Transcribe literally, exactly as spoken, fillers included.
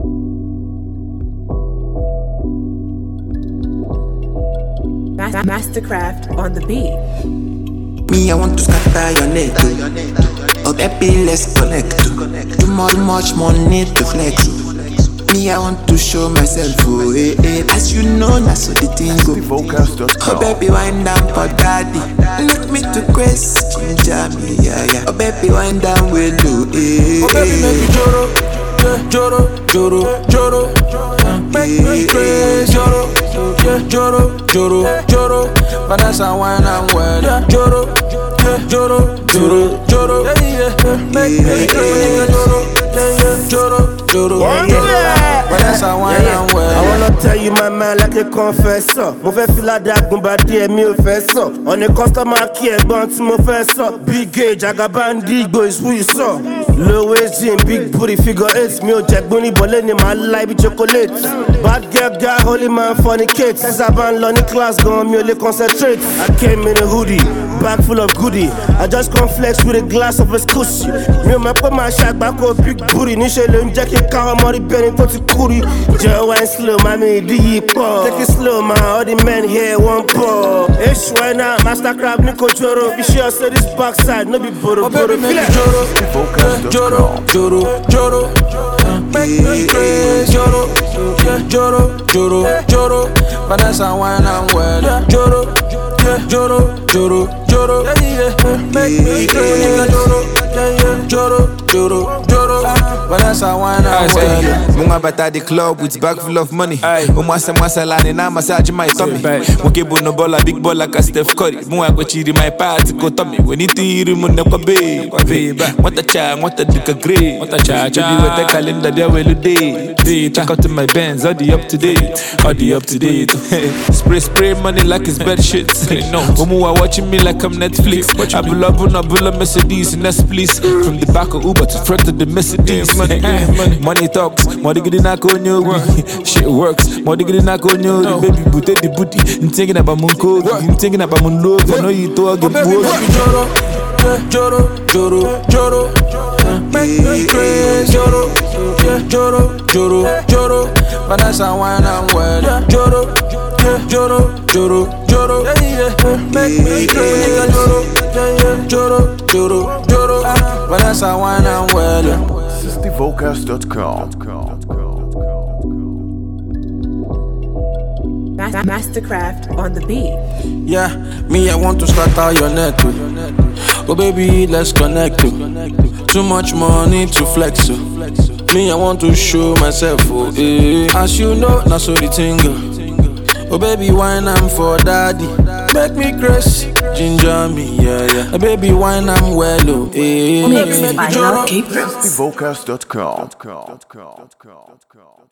Mastercraft on the beat. Me, I want to scatter your net. Oh, baby, let's connect. Too much, much money to flex. Me, I want to show myself. Oh, eh, eh. As you know, that's what the thing go. Oh, baby, wind down for daddy. Look me to quest, ginger me, yeah, yeah. Oh, baby, wind down with you, eh, eh. Oh, baby, make me joro, yeah, joro, joro, joro. Make me crazy, joro, yeah, joro, joro, joro. Vanessa, wine and well, yeah, joro, yeah, joro, joro, joro. Yeah, yeah, make me crazy, joro, yeah, yeah, joro, joro, joro. Vanessa, wine and well. I wanna tell you my man like a confessor. Mo fẹ́ feel like that gun bad day mi ò fẹ́ sọ. On a customer care gbọ́n tí mo fẹ́ sọ. Big gauge, Agabandi go is who you saw. Low waist jean, big booty figure eight. Mi ò jẹ gbóni bọ̀lẹ́ ni màá láì bí chocolate. Bad girl, guy, holy man, fornicate. Ẹ̀sà bá ń lọ ní class gan, mi ò lè concentrate. I came in a hoodie, bag full of goodie. I just come flex with a glass of excuse. Mi ò mọ̀ pé màá ṣe àgbákò big booty. Níṣẹ́ ló ń jẹ́ kí káwọn mọ́rí bẹ́ni tó ti kúri. Jẹ́ wine slow, mami, ìdí yìí pọ̀. Take it slow, man, all the men here wọ́n pọ̀. Èṣù ẹ̀ náà, Mastercraft ní kò joro. Bí ṣe ọ̀sẹ̀ this backside, no be boro boro. Oh, baby, make me joro, joro, joro, joro. Make me crazy, joro, yeah, joro, joro, joro. Vanessa, wine and well, yeah, joro, yeah, joro, joro, joro. Yeah, yeah, make me crazy, joro, yeah, yeah, joro, joro, joro. Vanessa, wine and well. Munga bata the club with bag full of money. Umwasa mwasa lani na massage my tummy. Mukebo no bola big ball like a Steph Curry. Munga go chiri my party go tummy. When it iri munga kwa babe. What a cha, what a duka grey. What a cha cha. With the calendar there well day. Check out my bands, all the up to date, all the up to date. Spray spray money like it's bad shit. Umu are watching me like I'm Netflix. I pull up on a bull of Mercedes and that's please. From the back of Uber to front of the Mercedes. Money, money, money talks. Money get in a conyo. Shit works. Money get in a conyo. Baby booty the booty. I'm thinking about Munko. I'm thinking about Mundo. I know you talk about Joro, joro, joro, joro. Make me crazy, joro, yeah, joro, joro, joro. Vanessa, wine and well, yeah, joro, yeah, joro, joro, joro. Yeah, yeah, make me crazy, joro, yeah, yeah, joro, joro, joro. Vanessa, wine and well, yeah. sixty vocals dot com. Mastercraft on the beat. Yeah, me, I want to scatter your net. Oh, oh baby, let's connect. Oh. Too much money to flex. Oh. Me, I want to show myself. Oh, eh. As you know, now so the tingle. Oh baby, wine I'm for daddy. Make me crazy, ginger me, yeah, yeah. Oh, baby, wine I'm well, oh, eh. Mixed by Love Keepers. sixty vocals dot com.